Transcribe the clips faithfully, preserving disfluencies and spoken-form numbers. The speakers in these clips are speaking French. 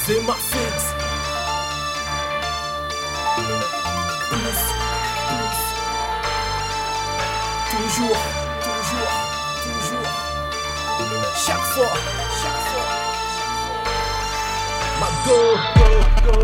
C'est ma fixe. Plus, plus. Toujours, toujours, toujours. Chaque fois, chaque fois. Ma go, go, go.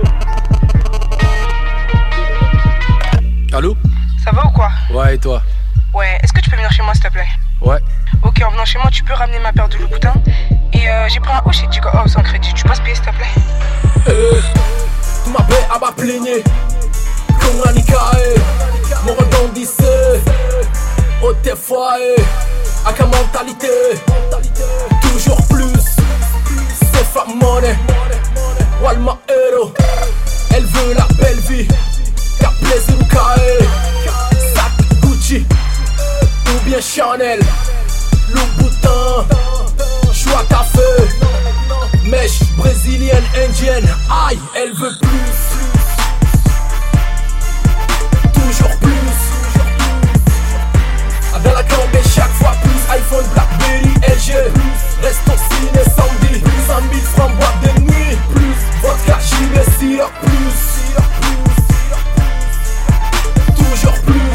Allô? Ça va ou quoi? Ouais, et toi? Ouais, est-ce que tu peux venir chez moi s'il te plaît? Ouais. Ok, en venant chez moi, tu peux ramener ma paire de Louboutin. Et euh, j'ai pris un haut chez Digo House sans crédit. Tu passes payer s'il te plaît? Eh, tu m'appelles à ma plaigner. Con Anikae, mon redondissé. Au tes foyers, avec la mentalité. Toujours plus, c'est fa money. Walma Hero, elle veut la belle vie. Car plaisir ou Kae, sac Gucci ou bien Chanel. Louboutin, choix ta feu. Mèche brésilienne, indienne, aïe, elle veut plus. Toujours plus. Dans la cambe chaque fois plus. iPhone, Blackberry, L G. Reste au ciné samedi. Cinq mille francs boîte de nuit. Plus. Vodka, gilet, sirop, plus. Toujours plus.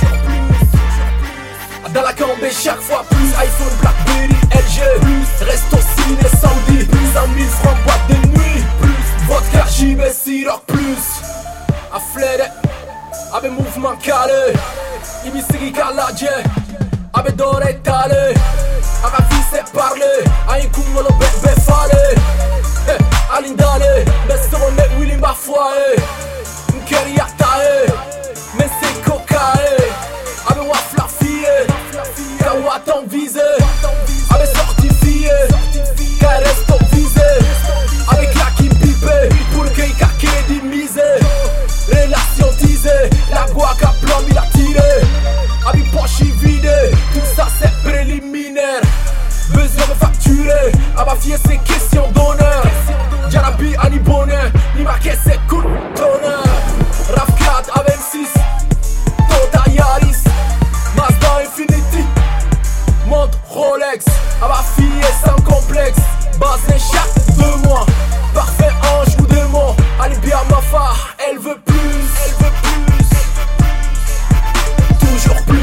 Dans la cambe chaque fois plus. iPhone, Blackberry, L G. Plus. Reste au ciné samedi. Cinq mille francs boîte de nuit. Plus. Vodka, gilet, sirop, plus. A flare, avec mouvement calé. Ibi sigi kaladje, abe dore tale. Aga fise parle, ayin kungolo bebe fale. Alindale, besoro me wili mafoae. Nkeri atae, men se kokae. Abe wafla fie, ka watan vise. Abe sorti fie, ka resto vise. Abe klaki pipe, pour que ka kredi mise. Relation teasée, la guaca plombi la tiré. Abi poche vide, tout ça c'est préliminaire. Besoin de facturer, à ma fille c'est question d'honneur. Jarabi ani bonheur, ni ma caisse c'est coup d'honneur. RAV quatre A vingt-six, Toyota Yaris, Mazda Infinity, montre Rolex. À ma fille sans complexe, basé chaque deux mois. Parfait ange ou démon, Alibia Mafa, elle veut plus. Elle veut plus. Toujours plus.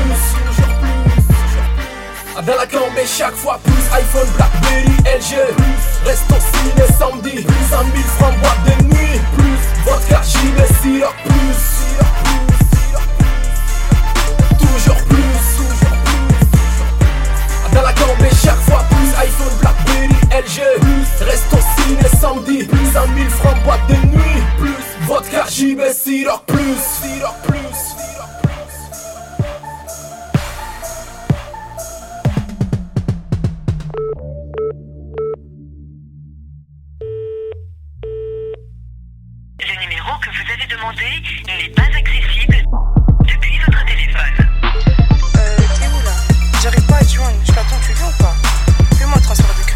Dans la cambe chaque fois plus. iPhone, Blackberry, L G. Reste au ciné samedi. Cinq mille francs boîte de nuit. Plus. Vodka, gilet, sirop, plus. Toujours plus. Dans la cambe chaque fois plus. iPhone, Blackberry, L G. Reste au ciné samedi. Cinq mille francs boîte de nuit. Plus. Vodka, gilet, sirop, plus. Sirop, plus. Le numéro que vous avez demandé n'est pas accessible depuis votre téléphone. Euh, t'es où là? J'arrive pas à te joindre. Je t'attends, tu viens ou pas? Fais-moi un transfert de